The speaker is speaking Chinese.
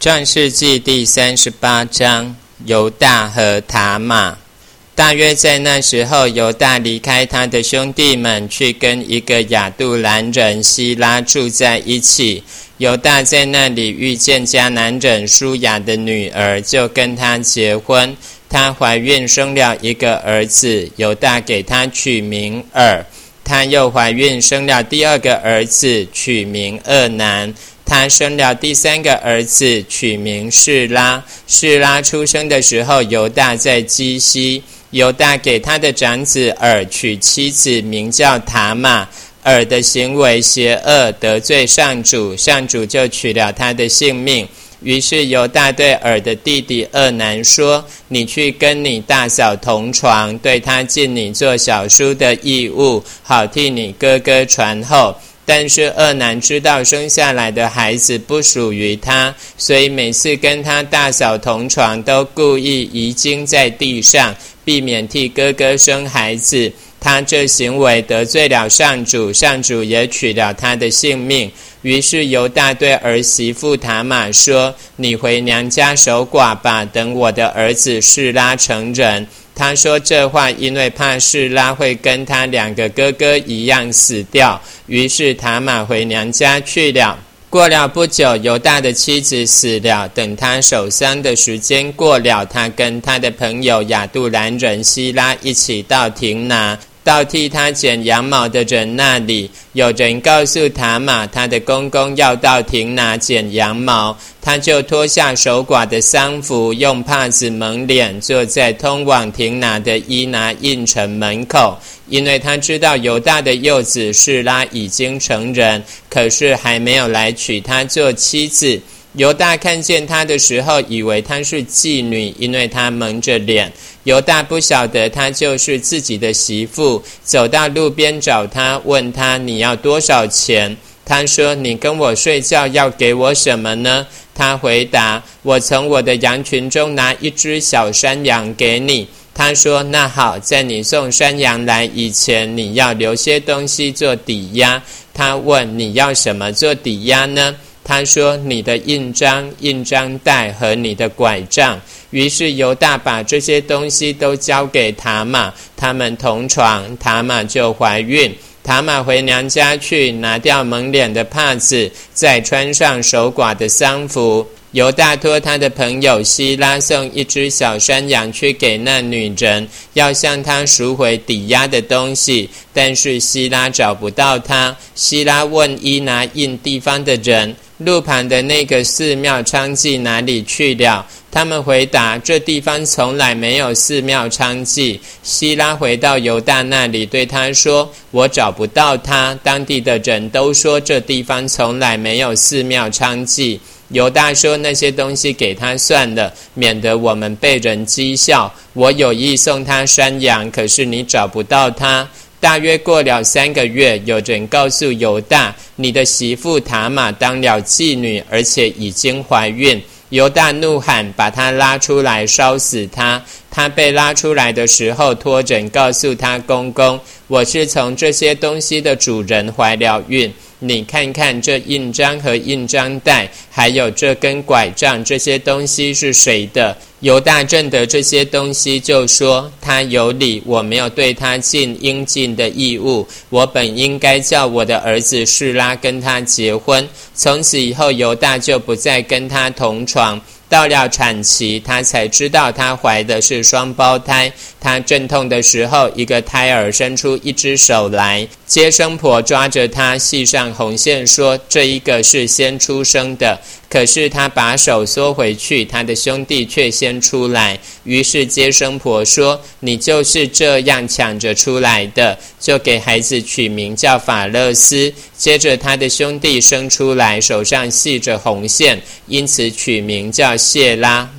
创世纪第38章，犹大和塔玛。大约在那时候，犹大离开他的兄弟们，去跟一个亚杜兰人希拉住在一起。犹大在那里遇见迦南人舒雅的女儿，就跟她结婚。她怀孕生了一个儿子，犹大给他取名尔。她又怀孕生了第二个儿子，取名俄南。他生了第三个儿子，取名示拉。示拉出生的时候，犹大在基西。犹大给他的长子尔娶妻子，名叫塔玛。尔的行为邪恶，得罪上主，上主就取了他的性命。于是犹大对尔的弟弟俄南说：你去跟你大嫂同床，对他尽你做小叔的义务，好替你哥哥传后。但是俄南知道生下来的孩子不属于他，所以每次跟他大嫂同床都故意遗精在地上，避免替哥哥生孩子。他这行为得罪了上主，上主也取了他的性命。于是犹大对儿媳妇塔玛说：你回娘家守寡吧，等我的儿子示拉成人。他说这话，因为怕示拉会跟他两个哥哥一样死掉。于是塔玛回娘家去了。过了不久，犹大的妻子死了。等他守丧的时间过了，他跟他的朋友亚杜兰人希拉一起到亭拿，到替他剪羊毛的人那里。有人告诉塔玛，他的公公要到亭拿剪羊毛，他就脱下守寡的丧服，用帕子蒙脸，坐在通往亭拿的伊拿印城门口。因为他知道犹大的幼子示拉已经成人，可是还没有来娶她做妻子。犹大看见她的时候，以为她是妓女，因为她蒙着脸。犹大不晓得她就是自己的媳妇，走到路边找她，问她你要多少钱？她说你跟我睡觉要给我什么呢？她回答我从我的羊群中拿一只小山羊给你。他说那好，在你送山羊来以前，你要留些东西做抵押。他问你要什么做抵押呢？他说你的印章、印章带和你的拐杖。于是犹大把这些东西都交给塔玛，他们同床，塔玛就怀孕。塔玛回娘家去，拿掉蒙脸的帕子，再穿上守寡的丧服。犹大托他的朋友希拉送一只小山羊去给那女人，要向她赎回抵押的东西。但是希拉找不到他。希拉问伊拿印地方的人，路旁的那个寺庙娼妓哪里去了？他们回答，这地方从来没有寺庙娼妓。希拉回到犹大那里，对他说，我找不到他，当地的人都说这地方从来没有寺庙娼妓。犹大说，那些东西给他算了，免得我们被人讥笑。我有意送他山羊，可是你找不到他。大约过了3个月，有人告诉犹大，你的媳妇塔玛当了妓女，而且已经怀孕。犹大怒喊，把他拉出来烧死他。他被拉出来的时候，托人告诉他公公，我是从这些东西的主人怀了孕。你看看这印章和印章带，还有这根拐杖，这些东西是谁的？犹大认得这些东西，就说他有理，我没有对他尽应尽的义务，我本应该叫我的儿子示拉跟他结婚。从此以后，犹大就不再跟他同床。到了产期，他才知道他怀的是双胞胎。他阵痛的时候，一个胎儿伸出一只手来，接生婆抓着他，系上红线，说这一个是先出生的。可是他把手缩回去，他的兄弟却先出来。于是接生婆说，你就是这样抢着出来的，就给孩子取名叫法勒斯。接着他的兄弟生出来，手上系着红线，因此取名叫谢拉。